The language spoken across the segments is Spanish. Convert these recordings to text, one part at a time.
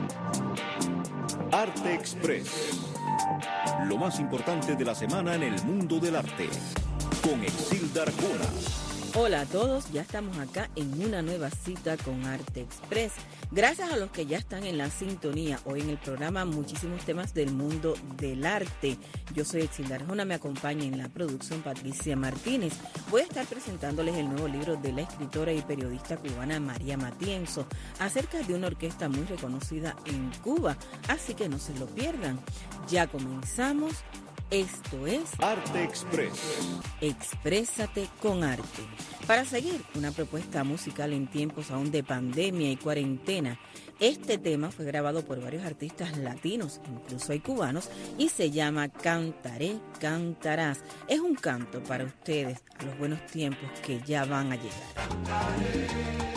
Arte Express. Lo más importante de la semana en el mundo del arte. Con Exilda Arjona. Hola a todos, ya estamos acá en una nueva cita con Arte Express. Gracias a los que ya están en la sintonía. Hoy en el programa muchísimos temas del mundo del arte. Yo soy Exilda Arjona, me acompaña en la producción Patricia Martínez. Voy a estar presentándoles el nuevo libro de la escritora y periodista cubana María Matienzo acerca de una orquesta muy reconocida en Cuba, así que no se lo pierdan. Ya comenzamos. Esto es Arte Express. Exprésate con arte. Para seguir una propuesta musical en tiempos aún de pandemia y cuarentena, este tema fue grabado por varios artistas latinos, incluso hay cubanos, y se llama Cantaré, Cantarás. Es un canto para ustedes a los buenos tiempos que ya van a llegar. Cantaré.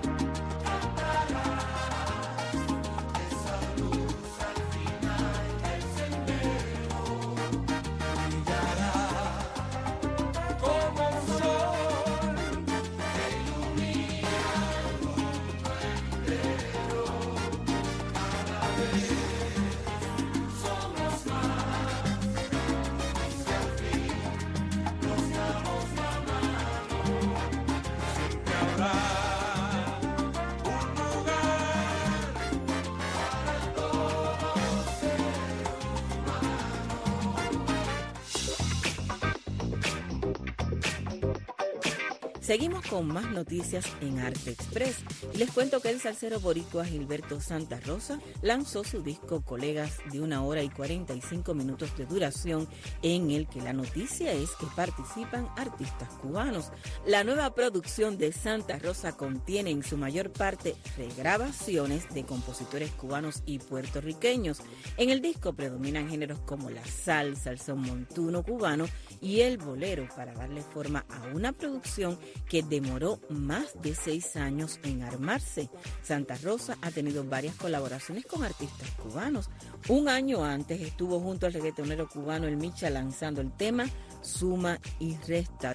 Seguimos con más noticias en Arte Express. Les cuento que el salsero boricua Gilberto Santa Rosa lanzó su disco Colegas de 1 hora y 45 minutos de duración, en el que la noticia es que participan artistas cubanos. La nueva producción de Santa Rosa contiene en su mayor parte regrabaciones de compositores cubanos y puertorriqueños. En el disco predominan géneros como la salsa, el son montuno cubano y el bolero, para darle forma a una producción que demoró más de 6 años en armarse. Santa Rosa ha tenido varias colaboraciones con artistas cubanos. Un año antes estuvo junto al reggaetonero cubano El Micha lanzando el tema Suma y Resta.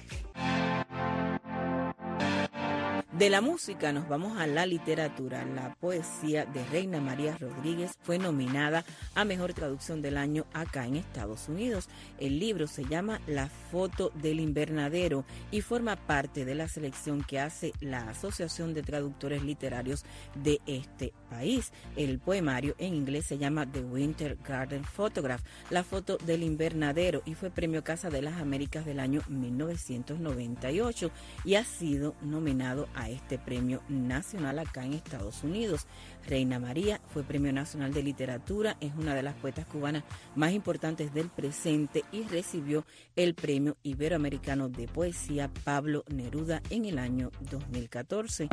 De la música nos vamos a la literatura. La poesía de Reina María Rodríguez fue nominada a Mejor Traducción del Año acá en Estados Unidos. El libro se llama La Foto del Invernadero y forma parte de la selección que hace la Asociación de Traductores Literarios de este país. El poemario en inglés se llama The Winter Garden Photograph, La Foto del Invernadero, y fue Premio Casa de las Américas del año 1998 y ha sido nominado a este premio nacional acá en Estados Unidos. Reina María fue Premio Nacional de Literatura, es una de las poetas cubanas más importantes del presente y recibió el Premio Iberoamericano de Poesía Pablo Neruda en el año 2014.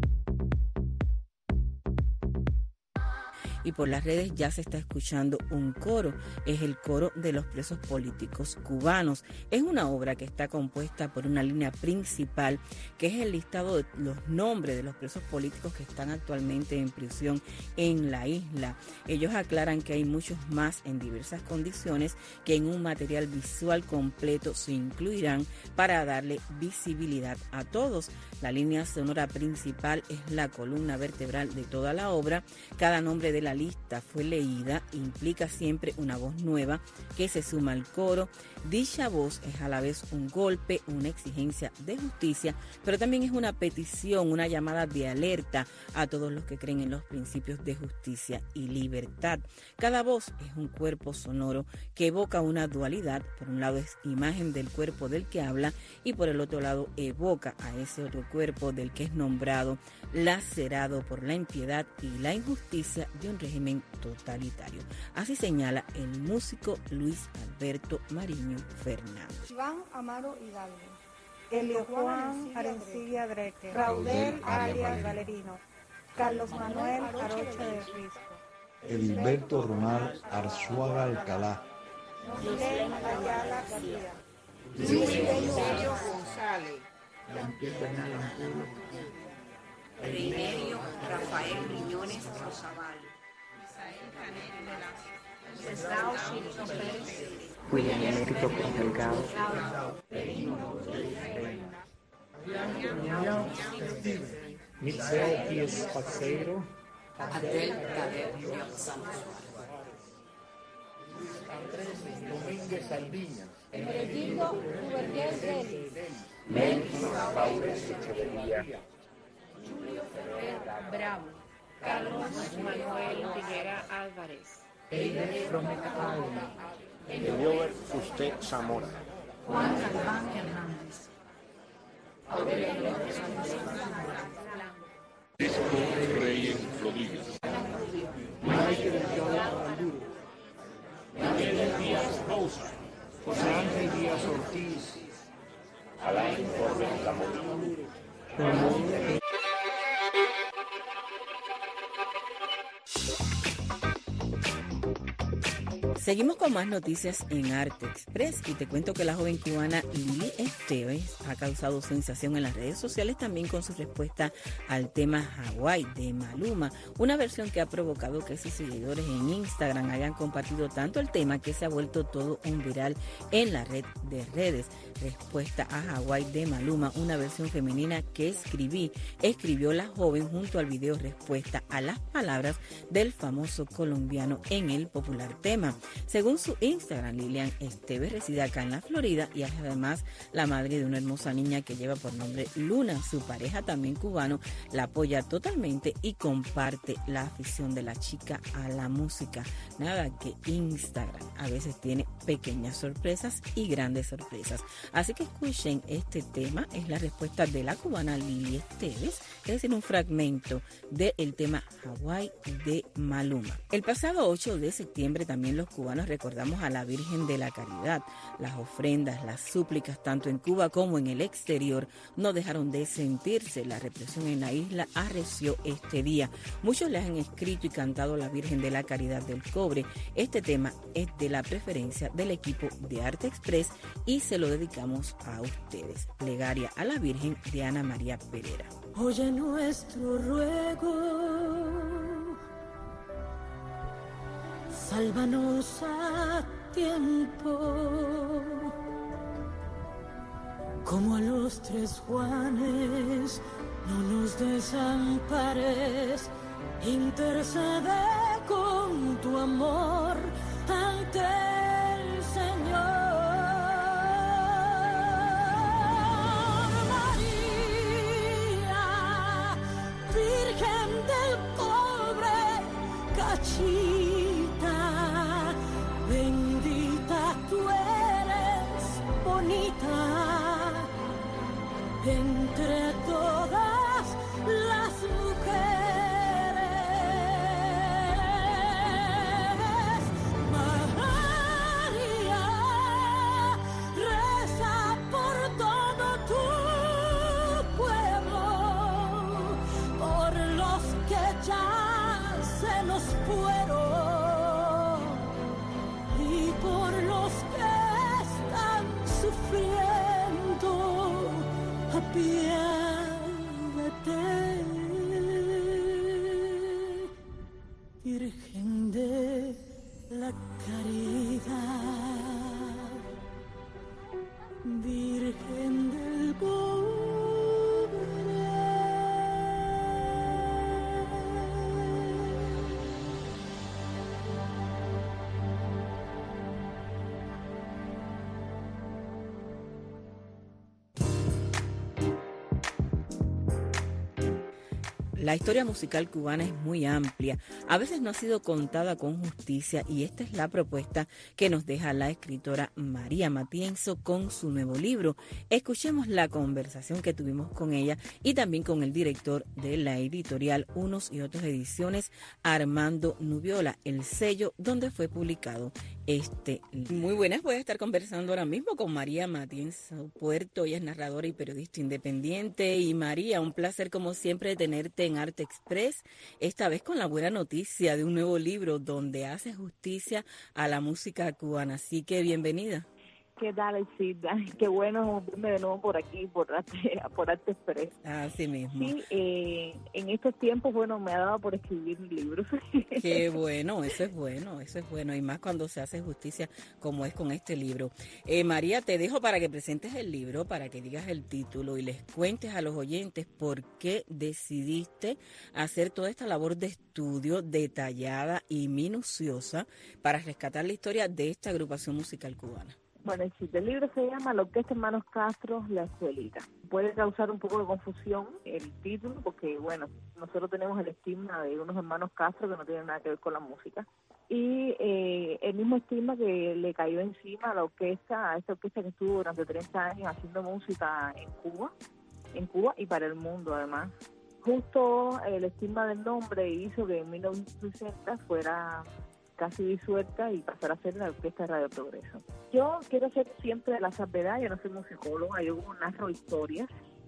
Y por las redes ya se está escuchando un coro, es el coro de los presos políticos cubanos. Es una obra que está compuesta por una línea principal, que es el listado de los nombres de los presos políticos que están actualmente en prisión en la isla. Ellos aclaran que hay muchos más en diversas condiciones que en un material visual completo se incluirán para darle visibilidad a todos. La línea sonora principal es la columna vertebral de toda la obra. Cada nombre de la lista fue leída, implica siempre una voz nueva que se suma al coro. Dicha voz es a la vez un golpe, una exigencia de justicia, pero también es una petición, una llamada de alerta a todos los que creen en los principios de justicia y libertad. Cada voz es un cuerpo sonoro que evoca una dualidad. Por un lado es imagen del cuerpo del que habla y por el otro lado evoca a ese otro cuerpo del que es nombrado, lacerado por la impiedad y la injusticia de un régimen totalitario. Así señala el músico Luis Alberto Mariño Fernández. Iván Amaro Hidalgo, Elio Juan Arencibia Dreque, Raudel alias Valerino, Carlos Manuel Arocha de Risco, Edilberto Ronald Arzuaga Alcalá, Miguel Ayala García, Luis Emilio González, Reinerio Rafael Riñones Rosabal, Misael Canel Velasco, Silvio Pérez, William Emérito Delgado, Michel Pies Paceiro, Adel Tabernio Santos. Andrés Domínguez Saldiña. Hermenegildo Duvergés Vélez. Melvin Paures Echeverría. Julio Ferrer Bravo. Carlos Manuel Tijera Álvarez. Eider Frometa Alma. Eliober Fusté Zamora. Juan Galván Hernández. Aurelio Sánchez Reyes Rodríguez. Michael Jones Maduro. Miguel Díaz Rosa. José Ángel Díaz Ortiz. Alain Torres Lamorín. Ramón Seguimos con más noticias en Arte Express y te cuento que la joven cubana Lili Esteves ha causado sensación en las redes sociales también con su respuesta al tema Hawái de Maluma, una versión que ha provocado que sus seguidores en Instagram hayan compartido tanto el tema que se ha vuelto todo un viral en la red de redes. Respuesta a Hawái de Maluma, una versión femenina que escribió la joven junto al video respuesta a las palabras del famoso colombiano en el popular tema. Según su Instagram, Lilian Esteves reside acá en la Florida y es además la madre de una hermosa niña que lleva por nombre Luna. Su pareja, también cubano, la apoya totalmente y comparte la afición de la chica a la música. Nada que Instagram a veces tiene pequeñas sorpresas y grandes sorpresas. Así que escuchen este tema, es la respuesta de la cubana Lili Esteves, es decir, un fragmento del tema Hawái de Maluma. El pasado 8 de septiembre también los cubanos recordamos a la Virgen de la Caridad. Las ofrendas, las súplicas, tanto en Cuba como en el exterior, no dejaron de sentirse. La represión en la isla arreció este día. Muchos le han escrito y cantado a la Virgen de la Caridad del Cobre. Este tema es de la preferencia del equipo de Arte Express y se lo dedicamos a ustedes. Plegaria a la Virgen de Ana María Pereira. Oye nuestro ruego, sálvanos a tiempo, como a los 3 Juanes, no nos desampares, intercede con tu amor ante el Señor. María, Virgen del Pobre, Cachita, bendita tú eres, bonita, entre todas las mujeres. María, reza por todo tu pueblo, por los que ya se nos fueron y por los que están sufriendo, apiádate, Virgen de la Caridad, Virgen del La historia musical cubana es muy amplia, a veces no ha sido contada con justicia y esta es la propuesta que nos deja la escritora María Matienzo con su nuevo libro. Escuchemos la conversación que tuvimos con ella y también con el director de la editorial Unos y Otros Ediciones, Armando Nubiola, el sello donde fue publicado este libro. Muy buenas, voy a estar conversando ahora mismo con María Matienzo Puerto, ella es narradora y periodista independiente. Y María, un placer como siempre tenerte en Arte Express, esta vez con la buena noticia de un nuevo libro donde hace justicia a la música cubana, así que bienvenida. ¿Qué tal, Isilda? Qué bueno verme de nuevo por aquí, por Arte Express. Así mismo. Sí, en estos tiempos, bueno, me ha dado por escribir libros. Qué bueno, eso es bueno, eso es bueno. Y más cuando se hace justicia como es con este libro. María, te dejo para que presentes el libro, para que digas el título y les cuentes a los oyentes por qué decidiste hacer toda esta labor de estudio detallada y minuciosa para rescatar la historia de esta agrupación musical cubana. Bueno, el libro se llama La Orquesta Hermanos Castro, La Escuelita. Puede causar un poco de confusión el título porque, bueno, nosotros tenemos el estigma de unos hermanos Castro que no tienen nada que ver con la música. Y el mismo estigma que le cayó encima a esta orquesta que estuvo durante 30 años haciendo música en Cuba y para el mundo además. Justo el estigma del nombre hizo que en 1960 fuera casi disuelta y pasar a ser la Orquesta de Radio Progreso. Yo quiero ser siempre la salvedad, yo no soy musicóloga, yo narro historias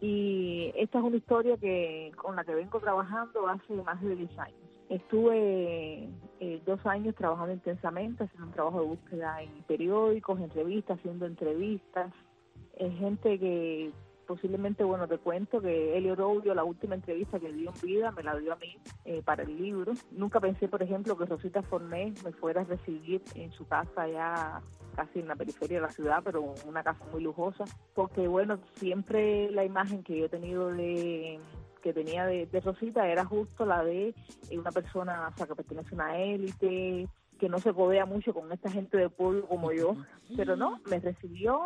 y esta es una historia con la que vengo trabajando hace más de 10 años. Estuve 2 años trabajando intensamente, haciendo un trabajo de búsqueda en periódicos, en revistas, haciendo entrevistas, gente que posiblemente, bueno, te cuento que Elio Robio, la última entrevista que dio en vida, me la dio a mí para el libro. Nunca pensé, por ejemplo, que Rosita Fornés me fuera a recibir en su casa ya casi en la periferia de la ciudad, pero una casa muy lujosa, porque, bueno, siempre la imagen que yo he tenido que tenía de Rosita era justo la de una persona, o sea, que pertenece a una élite, que no se codea mucho con esta gente del pueblo como yo, pero no, me recibió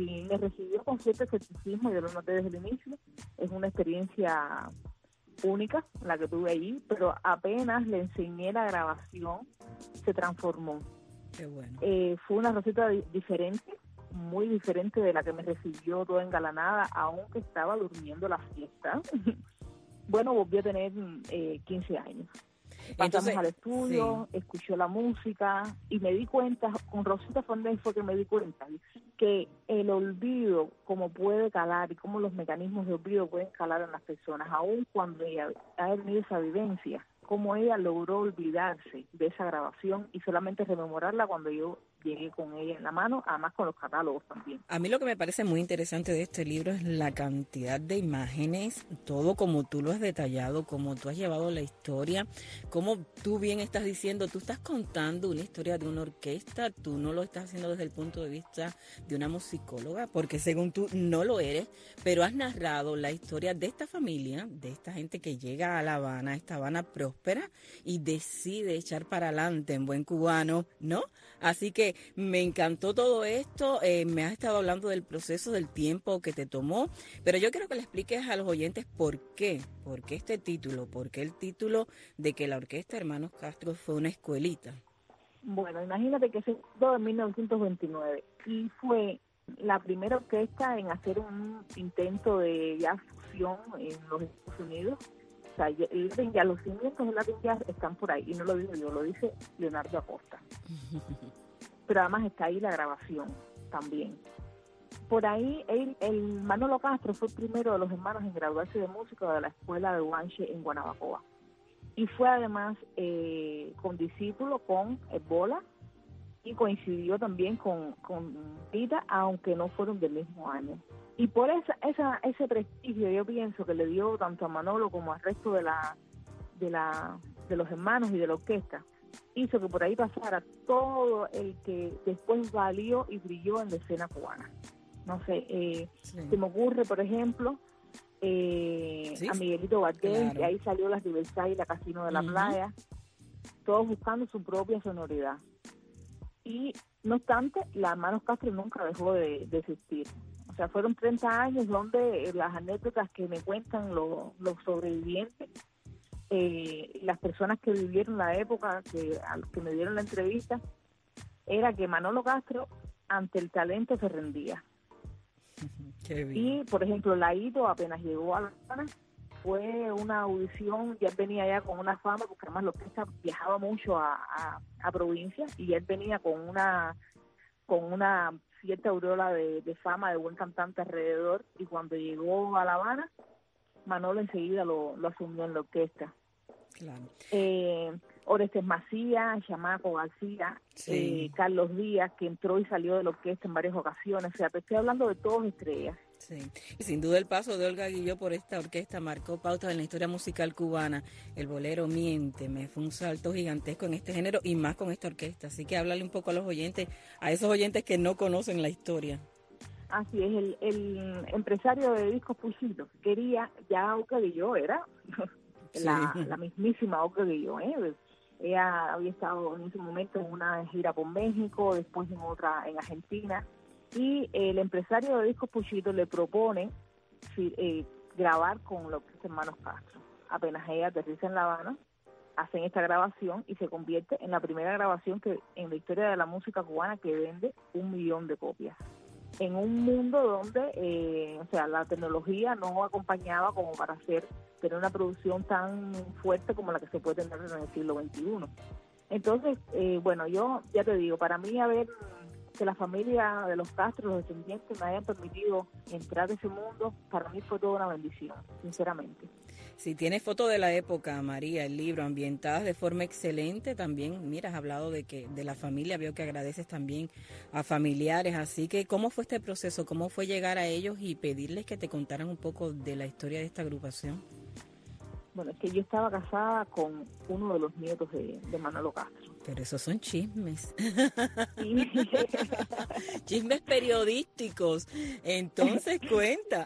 con cierto escepticismo, yo lo noté desde el inicio. Es una experiencia única la que tuve allí, pero apenas le enseñé la grabación, se transformó. Qué bueno. Fue una Rosita diferente, muy diferente de la que me recibió toda engalanada, aunque estaba durmiendo la fiesta. Bueno, volví a tener 15 años. Pasamos al estudio, sí. Escuchó la música y me di cuenta, con Rosita Fornés fue que me di cuenta que el olvido, cómo puede calar y cómo los mecanismos de olvido pueden calar en las personas, aun cuando ella ha tenido esa vivencia, cómo ella logró olvidarse de esa grabación y solamente rememorarla cuando yo llegué con ella en la mano, además con los catálogos también. A mí lo que me parece muy interesante de este libro es la cantidad de imágenes, todo como tú lo has detallado, como tú has llevado la historia, como tú bien estás diciendo, tú estás contando una historia de una orquesta, tú no lo estás haciendo desde el punto de vista de una musicóloga, porque según tú no lo eres, pero has narrado la historia de esta familia, de esta gente que llega a La Habana, esta Habana próspera, y decide echar para adelante en buen cubano, ¿no? Así que me encantó todo esto, me has estado hablando del proceso, del tiempo que te tomó, pero yo quiero que le expliques a los oyentes por qué este título, por qué el título de que la Orquesta Hermanos Castro fue una escuelita. Bueno, imagínate que se fundó en 1929 y fue la primera orquesta en hacer un intento de jazz fusión en los Estados Unidos. O sea, los cimientos del Latin Jazz están por ahí, y no lo digo yo, lo dice Leonardo Acosta. Pero además está ahí la grabación también. Por ahí, el Manolo Castro fue el primero de los hermanos en graduarse de música de la escuela de Guanche en Guanabacoa. Y fue además condiscípulo con Ebola y coincidió también con Tita, aunque no fueron del mismo año. Y por ese prestigio yo pienso que le dio tanto a Manolo como al resto de los hermanos y de la orquesta, hizo que por ahí pasara todo el que después valió y brilló en la escena cubana. No sé, se me ocurre, por ejemplo, a Miguelito Valdés, claro. Que ahí salió la Riverside y la Casino de la Playa, todos buscando su propia sonoridad. Y no obstante, la Hermanos Castro nunca dejó de existir. O sea, fueron 30 años donde las anécdotas que me cuentan los sobrevivientes, las personas que vivieron la época, que me dieron la entrevista, era que Manolo Castro ante el talento se rendía. Qué bien. Y, por ejemplo, Laito apenas llegó a La Habana, fue una audición, ya él venía ya con una fama, porque además la orquesta viajaba mucho a provincias, y él venía con una cierta aureola de fama, de buen cantante alrededor, y cuando llegó a La Habana, Manolo enseguida lo asumió en la orquesta. Claro. Orestes Macías, Chamaco García, Carlos Díaz, que entró y salió de la orquesta en varias ocasiones. O sea, te estoy hablando de todos estrellas. Sí, y sin duda el paso de Olga Guilló por esta orquesta marcó pautas en la historia musical cubana. El bolero Miénteme fue un salto gigantesco en este género y más con esta orquesta. Así que háblale un poco a los oyentes, a esos oyentes que no conocen la historia. Así es, el empresario de discos Puchito quería, ya Olga Guilló era la mismísima Olga Guilló, Ella había estado en ese momento en una gira por México, después en otra en Argentina, y el empresario de discos Puchito le propone grabar con los hermanos Castro. Apenas ella aterriza en La Habana, hacen esta grabación y se convierte en la primera grabación que en la historia de la música cubana que vende 1 millón de copias. En un mundo donde, la tecnología no acompañaba como para tener una producción tan fuerte como la que se puede tener en el siglo XXI. Entonces, yo ya te digo, para mí que la familia de los Castro, los descendientes, me hayan permitido entrar a ese mundo, para mí fue toda una bendición, sinceramente. Si tienes fotos de la época, María, el libro, ambientadas de forma excelente, también, mira, has hablado de la familia, veo que agradeces también a familiares, así que, ¿cómo fue este proceso? ¿Cómo fue llegar a ellos y pedirles que te contaran un poco de la historia de esta agrupación? Bueno, es que yo estaba casada con uno de los nietos de Manolo Castro. Pero esos son chismes. Sí. Chismes periodísticos. Entonces, cuenta.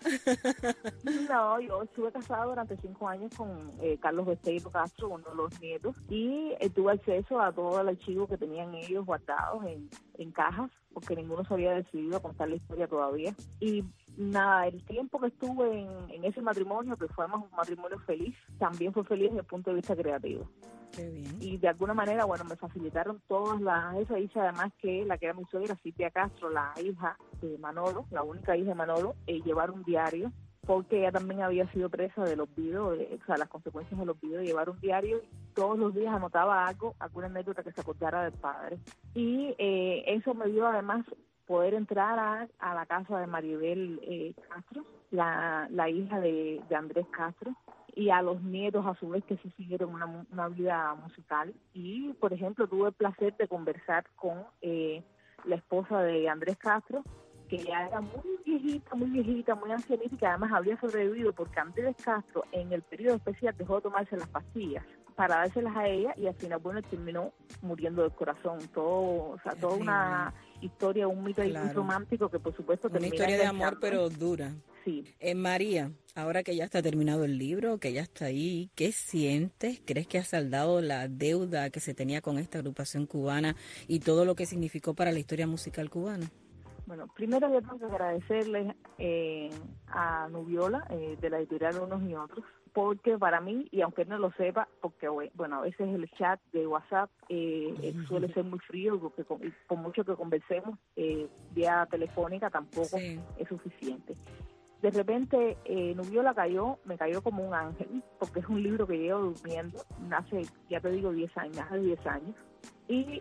No, yo estuve casada durante 5 años con Carlos Besteiro Castro, uno de los nietos, y tuve acceso a todo el archivo que tenían ellos guardados en cajas, porque ninguno se había decidido a contar la historia todavía. Y nada, el tiempo que estuve en ese matrimonio, que fue un matrimonio feliz, también fue feliz desde el punto de vista creativo. Qué bien. Y de alguna manera, me facilitaron todas esa hija, además que la que era mi suegra, Silvia Castro, la hija de Manolo, la única hija de Manolo, llevar un diario, porque ella también había sido presa del olvido, las consecuencias del olvido, de llevar un diario, y todos los días anotaba alguna anécdota que se acordara del padre. Y eso me dio además poder entrar a la casa de Maribel Castro, la hija de Andrés Castro, y a los nietos a su vez que sí siguieron una vida musical. Y, por ejemplo, tuve el placer de conversar con la esposa de Andrés Castro, que ya era muy viejita, muy ancianita, y que además había sobrevivido porque Andrés Castro en el periodo especial dejó de tomarse las pastillas para dárselas a ella, y al final, terminó muriendo del corazón. Toda una historia, un mito muy romántico que, por supuesto, una historia de amor, pero dura. Sí. María, ahora que ya está terminado el libro, que ya está ahí, ¿qué sientes? ¿Crees que has saldado la deuda que se tenía con esta agrupación cubana y todo lo que significó para la historia musical cubana? Bueno, primero yo tengo que agradecerle a Nubiola, de la editorial Unos y Otros, porque para mí, y aunque no lo sepa, porque a veces el chat de WhatsApp suele ser muy frío, porque por mucho que conversemos vía telefónica tampoco es suficiente. De repente, Nubiola me cayó como un ángel, porque es un libro que llevo durmiendo hace, ya te digo, 10 años. Y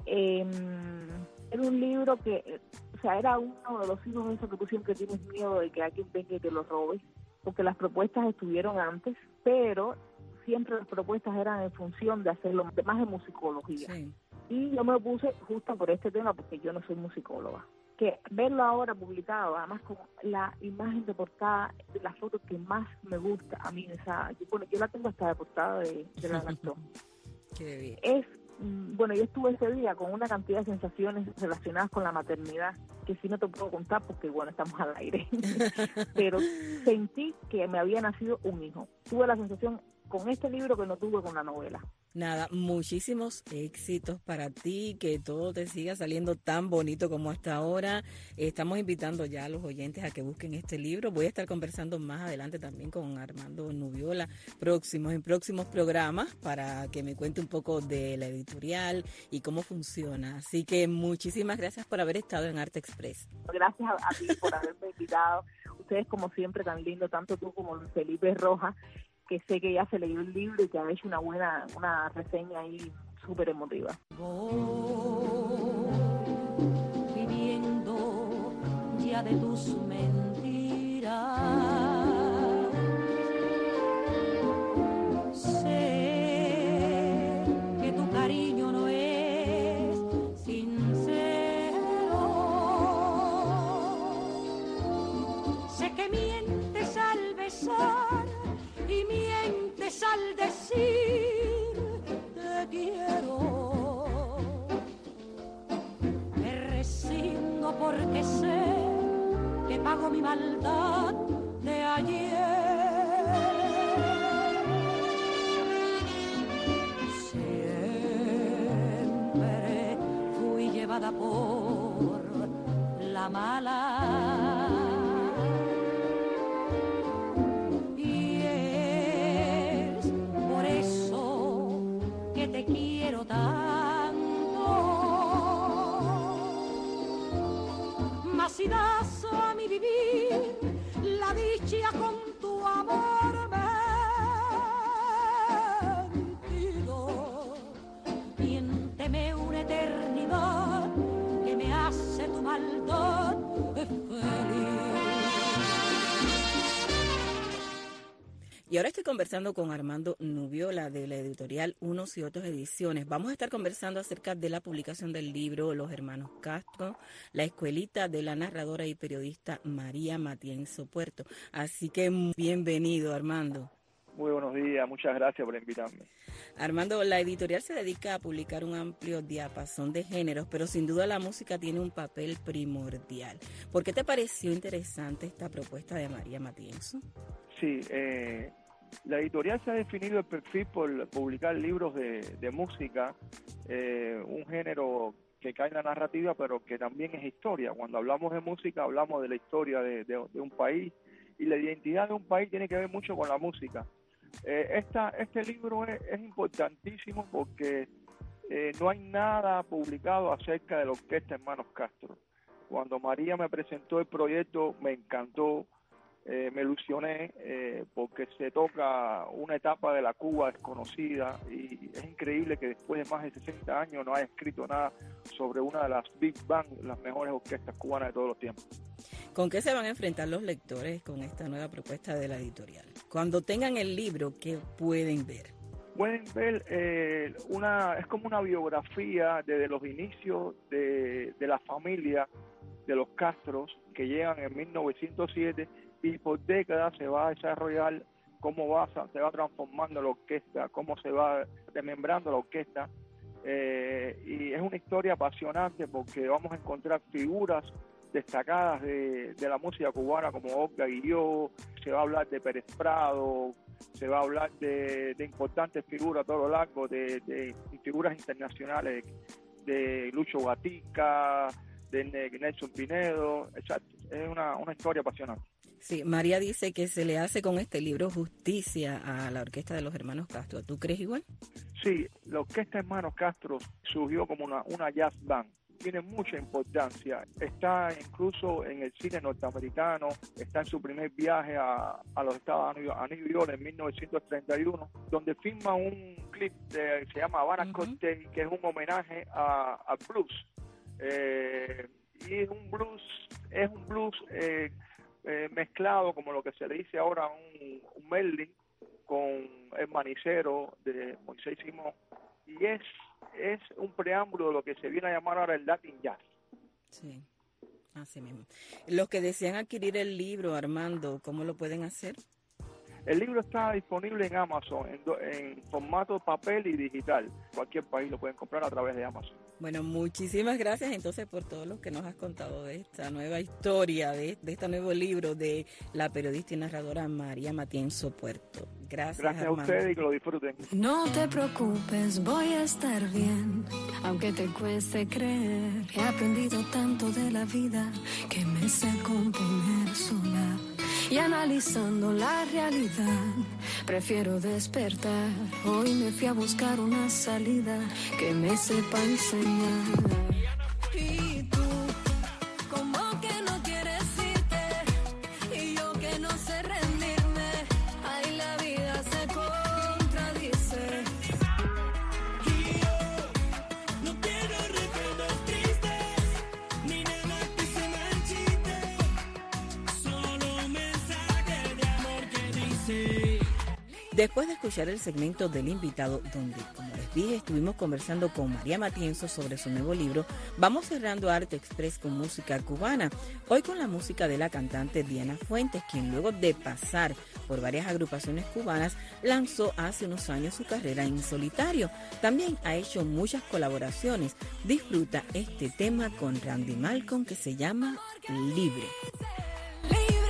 era un libro que, era uno de los hijos de eso que tú siempre tienes miedo de que alguien venga y te lo robe, porque las propuestas estuvieron antes, pero siempre las propuestas eran en función de hacerlo más de musicología. Sí. Y yo me puse justo por este tema, porque yo no soy musicóloga. Que verlo ahora publicado, además con la imagen de portada, de la foto que más me gusta a mí, yo la tengo hasta de portada de la Lactón. Qué bien. Yo estuve ese día con una cantidad de sensaciones relacionadas con la maternidad, que sí no te puedo contar porque, estamos al aire. Pero sentí que me había nacido un hijo. Tuve la sensación con este libro que no tuve con la novela. Nada, muchísimos éxitos para ti, que todo te siga saliendo tan bonito como hasta ahora. Estamos invitando ya a los oyentes a que busquen este libro. Voy a estar conversando más adelante también con Armando Nubiola en próximos programas para que me cuente un poco de la editorial y cómo funciona. Así que muchísimas gracias por haber estado en Arte Express. Gracias a ti por haberme invitado. Ustedes, como siempre, tan lindo, tanto tú como Luis Felipe Rojas, que sé que ya se leyó el libro y que ha hecho una reseña ahí súper emotiva. Viviendo ya de tus mentiras, sé que tu cariño maldad de ayer. Siempre fui llevada por la mala. Y es por eso que te quiero tanto. Mas si das a mi vivir la dicha con tu amor mentido, miénteme una eternidad que me hace tu maldad feliz. Y ahora estoy conversando con Armando Nubiola de la editorial Unos y Otros Ediciones. Vamos a estar conversando acerca de la publicación del libro Los Hermanos Castro, la escuelita de la narradora y periodista María Matienzo Puerto. Así que bienvenido, Armando. Muy buenos días, muchas gracias por invitarme. Armando, la editorial se dedica a publicar un amplio diapasón de géneros, pero sin duda la música tiene un papel primordial. ¿Por qué te pareció interesante esta propuesta de María Matienzo? Sí, la editorial se ha definido el perfil por publicar libros de música, un género que cae en la narrativa, pero que también es historia. Cuando hablamos de música, hablamos de la historia de un país, y la identidad de un país tiene que ver mucho con la música. Este libro es importantísimo porque no hay nada publicado acerca de la Orquesta Hermanos Castro. Cuando María me presentó el proyecto, me encantó. Me ilusioné porque se toca una etapa de la Cuba desconocida, y es increíble que después de más de 60 años no haya escrito nada sobre una de las Big Band, las mejores orquestas cubanas de todos los tiempos. ¿Con qué se van a enfrentar los lectores con esta nueva propuesta de la editorial? Cuando tengan el libro, ¿qué pueden ver? Pueden ver es como una biografía desde los inicios de la familia de los Castros, que llegan en 1907, y por décadas se va a desarrollar cómo se va transformando la orquesta, cómo se va desmembrando la orquesta, y es una historia apasionante porque vamos a encontrar figuras destacadas de la música cubana como Olga Guilló, se va a hablar de Pérez Prado, se va a hablar de importantes figuras a todo lo largo, de figuras internacionales, de Lucho Gatica, de Nelson Pinedo. Exacto, es una historia apasionante. Sí, María dice que se le hace con este libro justicia a la Orquesta de los Hermanos Castro. ¿Tú crees igual? Sí, la Orquesta Hermanos Castro surgió como una jazz band. Tiene mucha importancia. Está incluso en el cine norteamericano, está en su primer viaje a los Estados Unidos, a New York en 1931, donde filma un clip que se llama Havana Cocktail, que es un homenaje al blues. Y es un blues mezclado, como lo que se le dice ahora un medley, con el manicero de Moisés Simón, y es un preámbulo de lo que se viene a llamar ahora el Latin Jazz. Sí, así mismo. Los que desean adquirir el libro, Armando, ¿cómo lo pueden hacer? El libro está disponible en Amazon, en formato papel y digital. Cualquier país lo pueden comprar a través de Amazon. Bueno, muchísimas gracias entonces por todo lo que nos has contado de esta nueva historia, de este nuevo libro de la periodista y narradora María Matienzo Puerto. Gracias, Gracias Armando. A ustedes y que lo disfruten. No te preocupes, voy a estar bien, aunque te cueste creer. He aprendido tanto de la vida que me sé componer sola. Y analizando la realidad, prefiero despertar. Hoy me fui a buscar una salida que me sepa enseñar. Y tú, como que no quieres irte, y yo que no sé rendirme. Ay, la vida se contradice. Y yo no quiero recuerdos tristes, ni nada que se marchite. Solo mensaje de amor que dice. Después de escuchar el segmento del invitado, donde, como les dije, estuvimos conversando con María Matienzo sobre su nuevo libro, vamos cerrando Arte Express con música cubana. Hoy con la música de la cantante Diana Fuentes, quien luego de pasar por varias agrupaciones cubanas, lanzó hace unos años su carrera en solitario. También ha hecho muchas colaboraciones. Disfruta este tema con Randy Malcolm que se llama Libre.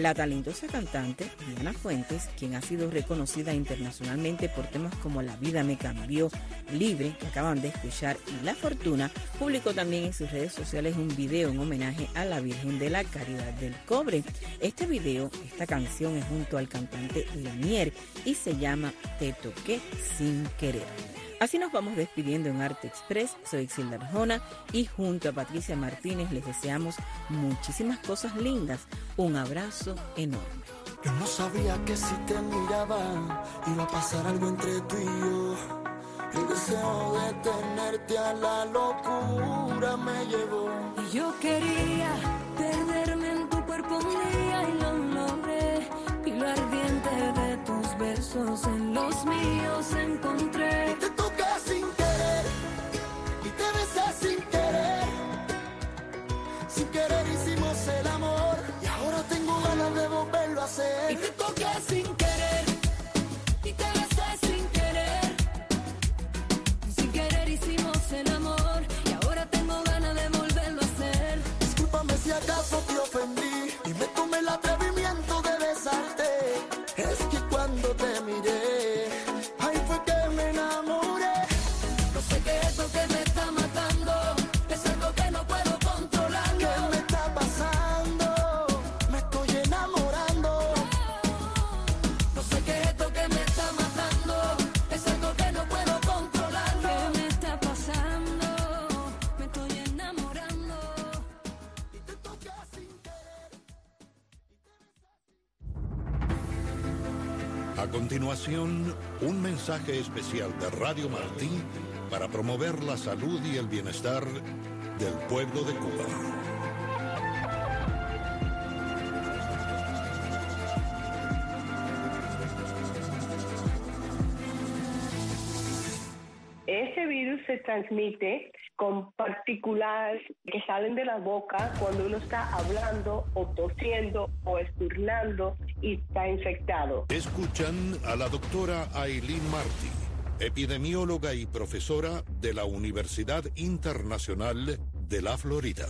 La talentosa cantante Diana Fuentes, quien ha sido reconocida internacionalmente por temas como La vida me cambió, Libre, que acaban de escuchar, y La fortuna, publicó también en sus redes sociales un video en homenaje a la Virgen de la Caridad del Cobre. Este video, esta canción es junto al cantante Lanier y se llama Te toqué sin querer. Así nos vamos despidiendo en Arte Express. Soy Exilda Arjona y junto a Patricia Martínez les deseamos muchísimas cosas lindas. Un abrazo enorme. Yo no sabía que si te miraba iba a pasar algo entre tú y yo. El deseo de tenerte a la locura me llevó. Y yo quería perderme en tu cuerpo un día y lo logré. Y lo ardiente de tus besos en los míos encontré. Y te toqué sin querer y te besé sin querer. Sin querer hicimos el amor y ahora tengo ganas de volverlo a hacer. Y te toqué sin querer y te besé sin querer. Sin querer hicimos el amor y ahora tengo ganas de volverlo a hacer. Discúlpame si acaso te ofendí y me tomé el atrevimiento de besarte. Es que cuando te miré, ahí fue que me enamoré. No sé qué es lo que me está matando, es algo que no puedo controlar. ¿Qué me está pasando? Me estoy enamorando. No sé qué es lo que me está matando, es algo que no puedo controlar. ¿Qué me está pasando? Me estoy enamorando. Y te toqué sin querer. A continuación, un mensaje especial de Radio Martí para promover la salud y el bienestar del pueblo de Cuba. Ese virus se transmite con partículas que salen de la boca cuando uno está hablando o tosiendo o esturnando y está infectado. Escuchan a la doctora Aileen Martí, epidemióloga y profesora de la Universidad Internacional de la Florida.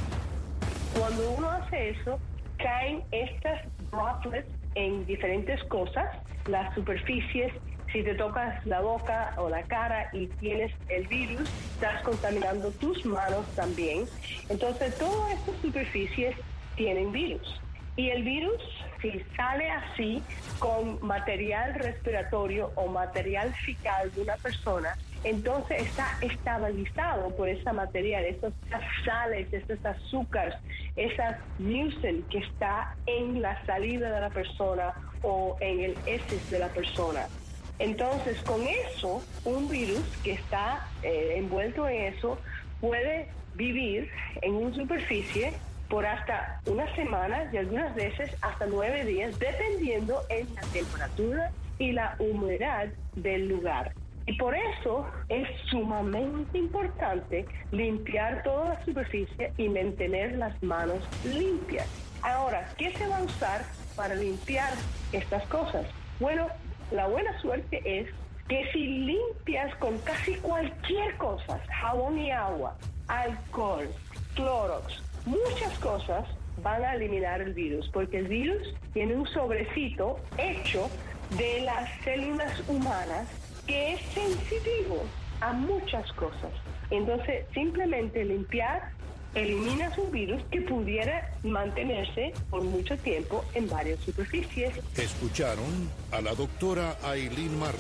Cuando uno hace eso, caen estas droplets en diferentes cosas, las superficies. Si te tocas la boca o la cara y tienes el virus, estás contaminando tus manos también. Entonces, todas estas superficies tienen virus. Y el virus, si sale así con material respiratorio o material fecal de una persona, entonces está estabilizado por ese material, estas sales, estos azúcares, esa mucin que está en la saliva de la persona o en el heces de la persona. Entonces, con eso, un virus que está envuelto en eso puede vivir en una superficie por hasta una semana y algunas veces hasta 9 días, dependiendo en la temperatura y la humedad del lugar. Y por eso es sumamente importante limpiar toda la superficie y mantener las manos limpias. Ahora, ¿qué se va a usar para limpiar estas cosas? Bueno, la buena suerte es que si limpias con casi cualquier cosa, jabón y agua, alcohol, Clorox, muchas cosas van a eliminar el virus, porque el virus tiene un sobrecito hecho de las células humanas que es sensitivo a muchas cosas. Entonces, simplemente limpiar eliminas un virus que pudiera mantenerse por mucho tiempo en varias superficies. Escucharon a la doctora Aileen Martí,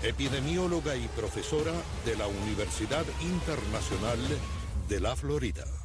epidemióloga y profesora de la Universidad Internacional de la Florida.